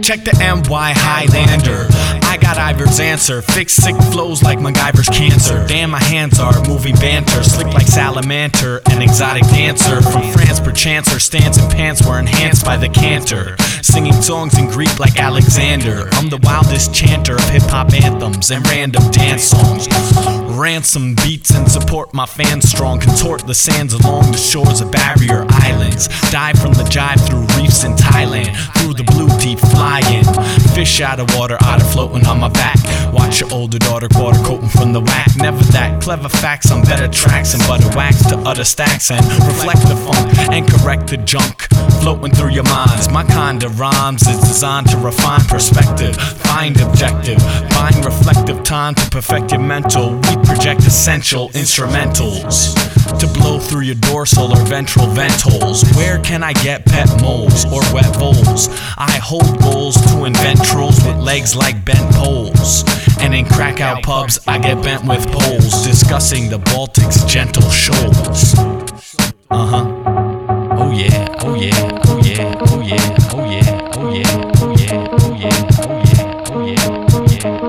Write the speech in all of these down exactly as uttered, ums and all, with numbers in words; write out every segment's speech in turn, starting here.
Check the M Y Highlander. I got Ivor's answer. Fix sick flows like MacGyver's cancer. Damn, my hands are moving banter. Slick like salamander, an exotic dancer. From France, perchancer, stands and pants were enhanced by the cantor. Singing songs in Greek like Alexander. I'm the wildest chanter of hip-hop anthems and random dance songs. Ransom beats and support my fans strong. Contort the sands along the shores of barrier islands. Dive from the jive through reefs in Thailand. Through the blue deep flying. Fish out of water, otter floating on my back. Watch your older daughter quarter coating from the whack. Never that clever facts on better tracks and butter wax to utter stacks and reflect the funk and correct the junk floating through your minds. My kind of rhymes is designed to refine perspective, find objective, find reflective time to perfect your mental. We project essential instrumentals to blow through your dorsal or ventral vent holes. Where can I get pet moles or wet bowls? I hold goals to invent trolls with legs like bent poles. And in crack out pubs I get bent with poles, discussing the Baltic's gentle shoals. Uh-huh. Oh yeah, oh yeah, oh yeah, oh yeah, oh yeah, oh yeah, oh yeah, oh yeah, oh yeah, oh yeah, oh yeah,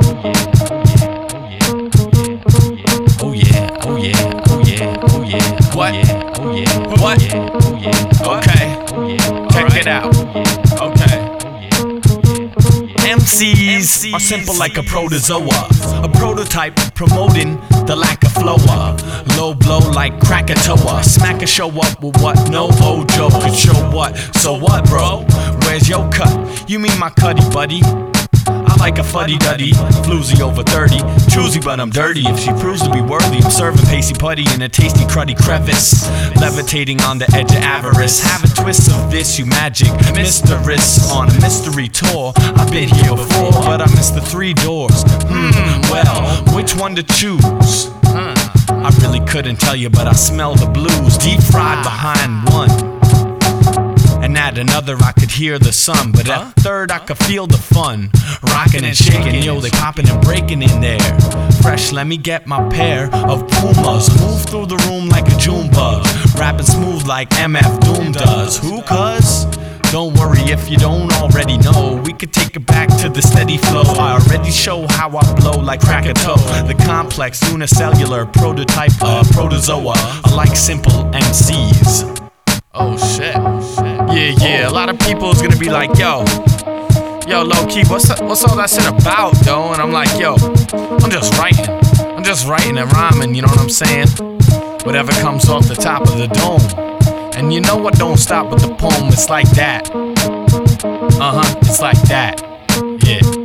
oh yeah, oh yeah, oh yeah, oh yeah. What? Oh yeah, what? Oh yeah. Okay. Check it out. Okay. M Cs are simple like a protozoa, a prototype promoting the lack of flow. Low blow like Krakatoa, smack a show up with what no Ojo could show what. So what, bro? Where's your cut? You mean my cutty buddy? I like a fuddy-duddy, floozy over thirty. Choosy but I'm dirty, if she proves to be worthy I'm serving pasty putty in a tasty cruddy crevice, levitating on the edge of avarice. Have a twist of this, you magic mysterious. On a mystery tour, I've been here before, but I missed the three doors. Hmm, well, which one to choose? I really couldn't tell you, but I smell the blues. Deep fried behind one, and at another I could hear the sun, but at third I could feel the fun. Rockin' and shaking, yo, they poppin' and breaking in there. Fresh, let me get my pair of Pumas. Move through the room like a June bug, rapping smooth like M F Doom does. Who, cuz? Don't worry if you don't already know. We could take it back to the steady flow. I already show how I blow like Krakatoa. The complex unicellular prototype of protozoa, alike simple M Cs. Oh shit. Yeah, yeah, a lot of people is gonna be like, yo, yo, low-key, what's that, what's all that shit about, though? And I'm like, yo, I'm just writing. I'm just writing and rhyming, you know what I'm saying? Whatever comes off the top of the dome. And you know what don't stop with the poem, it's like that. Uh-huh, it's like that. Yeah.